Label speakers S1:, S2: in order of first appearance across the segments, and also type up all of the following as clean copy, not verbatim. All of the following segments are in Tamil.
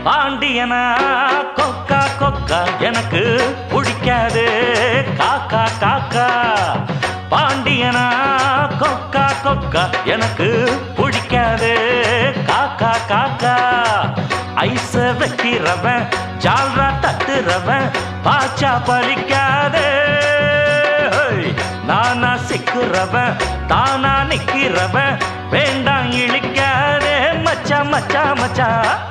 S1: பாண்டியனா கொக்கா கொக்கா எனக்கு பிடிக்காது காக்கா காக்கா. பாண்டியனா கொக்கா கொக்கா எனக்கு பிடிக்காது காக்கா காக்கா. ஐச வைக்கிறவன் ஜால்ரா தட்டுறவன் பாச்சா பலிக்காதே. நானா சிக்குறவன் தானா நிக்கிறவன் வேண்டாம் இழிக்காதே மச்சா மச்சா மச்சா.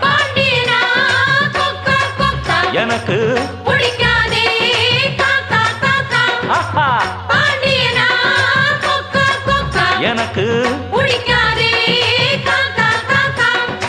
S1: எனக்கு
S2: பிடிக்காதே காக்கா காக்கா. பாண்டியனா கொக்கா கொக்கா
S1: எனக்கு
S2: பிடிக்காதே காக்கா காக்கா.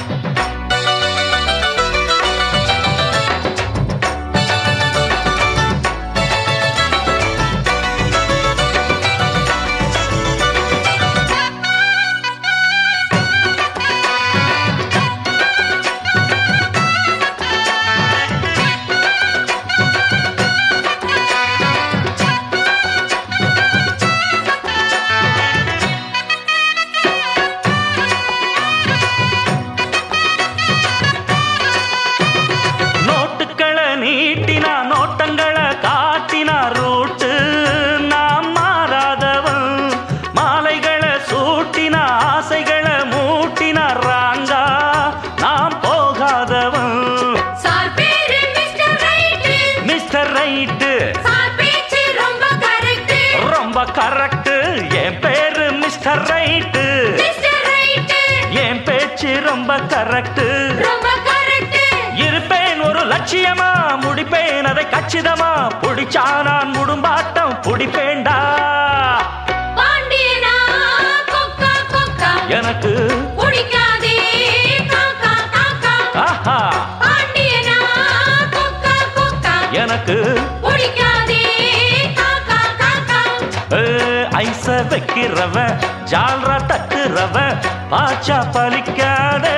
S1: நீட்டினா நோட்டங்களை காட்டினா ரூட்டு நாம் மாறாதவன். மாலைகளை சூட்டினா ஆசைகளை மூட்டினா ராங்கா நாம் போகாதவன்.
S2: சார் பேரு mister right.
S1: Mister right.
S2: Sir பேச்சு ரொம்ப கரெக்ட்.
S1: ரொம்ப கரெக்ட். என் பேரு மிஸ்டர் ரைட்.
S2: Mister right.
S1: என் பேச்சு ரொம்ப கரெக்ட்.
S2: ரொம்ப கரெக்ட்.
S1: இருப்பேன் ஒரு லட்சியமா முடிப்பேன் அதை கச்சிதமா புடிச்சா நான் முடும்பாட்டம் புடிப்பேண்டா.
S2: பாண்டியனா கொக்கா கொக்கா
S1: எனக்கு
S2: பிடிக்காதே காக்கா காக்கா.
S1: ஆஹா.
S2: பாண்டியனா கொக்கா கொக்கா
S1: எனக்கு
S2: பிடிக்காதே காக்கா காக்கா.
S1: ஐச வைக்கிறவன் ஜால்ரா தட்டுறவன் பாச்சா பலிக்காதே.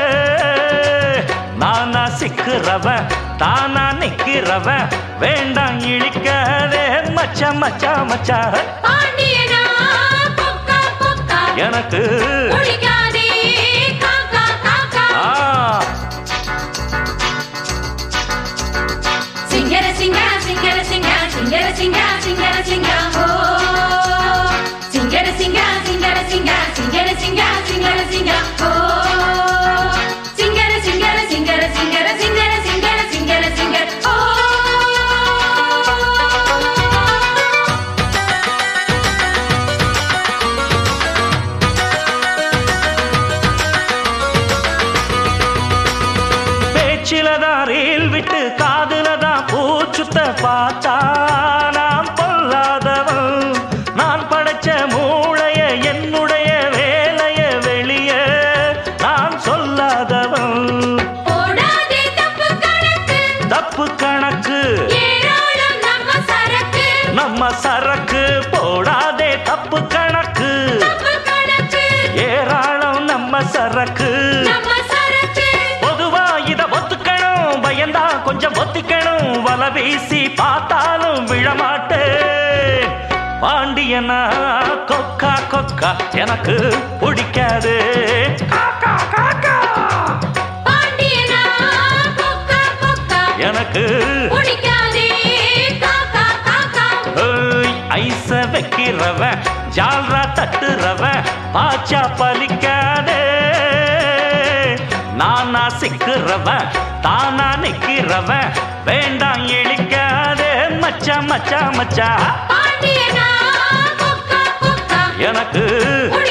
S1: நானா சிக்குறவன் தானா நிக்கிறவன் வேண்டாம் இழிக்காதே மச்சா மச்சா மச்சா.
S2: பாண்டியனா கொக்கா கொக்கா
S1: எனக்கு
S2: பிடிக்காதே காக்கா காக்கா. சிங்கர சிங்கர சிங்கர சிங்கர சிங்கர சிங்கர சிங்கர சிங்கர ஓ. சிங்கர சிங்கர சிங்கர சிங்கர சிங்கர சிங்கர சிங்கர சிங்கர ஓ. சிங்கர சிங்கர சிங்கர சிங்கர சிங்கர சிங்கர சிங்கர சிங்கர ஓ.
S1: பேச்சிலதான் ரீல் விட்டு காதுலதான் பூச்சுத்த பார்த்தா நாம் பொல்லாதவன். நான் படைச்ச மூளைய என்னுடைய வேலைய வெளிய நான் சொல்லாதவன்.
S2: போடாதே தப்பு கணக்கு.
S1: தப்பு கணக்கு.
S2: ஏராளம் நம்ம சரக்கு.
S1: நம்ம சரக்கு. போடாதே தப்பு கணக்கு.
S2: தப்பு கணக்கு.
S1: ஏராளம் நம்ம சரக்கு.
S2: நம்ம சரக்கு.
S1: பொதுவா இத ஒத்துக்கணும் பயந்தா கொஞ்சம் ஒத்திக்கணும். வல வீசி பார்த்தாலும் விழமாட்டேன். பாண்டியனா கொக்கா கொக்கா எனக்கு பிடிக்காது காக்கா காக்கா.
S2: பாண்டியனா கொக்கா கொக்கா
S1: எனக்கு
S2: பிடிக்காதே காக்கா காக்கா.
S1: ஐச வைக்கிறவன் ஜால்ரா தட்டுறவன் பாச்சா பலிக்காதே. நானா சிக்குறவன் தானா நிக்கிறவன் வேண்டாம் இழிக்காதே மச்சா மச்சா மச்சா.
S2: பாண்டியனா கொக்கா கொக்கா
S1: எனக்கு